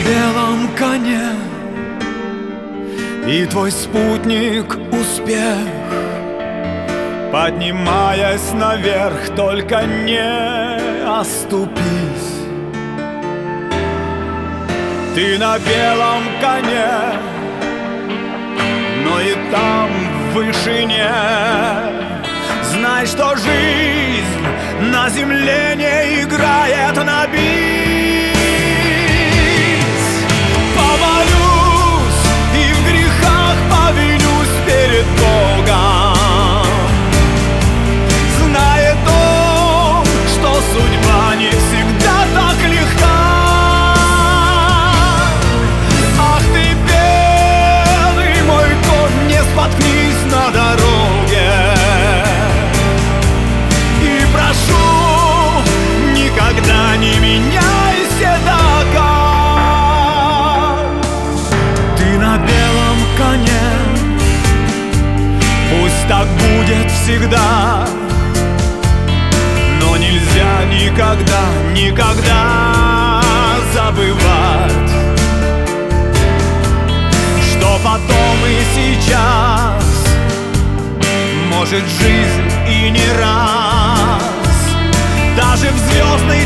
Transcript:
белом коне, и твой спутник — успех. Поднимаясь наверх, только не оступись. Ты на белом коне, но и там в вышине знай, что жизнь на земле не играет на бис. Помолюсь и в грехах повинюсь перед Богом, зная то, что судьба не всегда так легка. Ах ты, белый мой конь, не споткнись на дороге, и прошу, никогда не меняй седока. Ты на белом коне, пусть так будет всегда, но нельзя никогда, никогда забывать, что потом и сейчас может жизнь и не раз, даже в звездной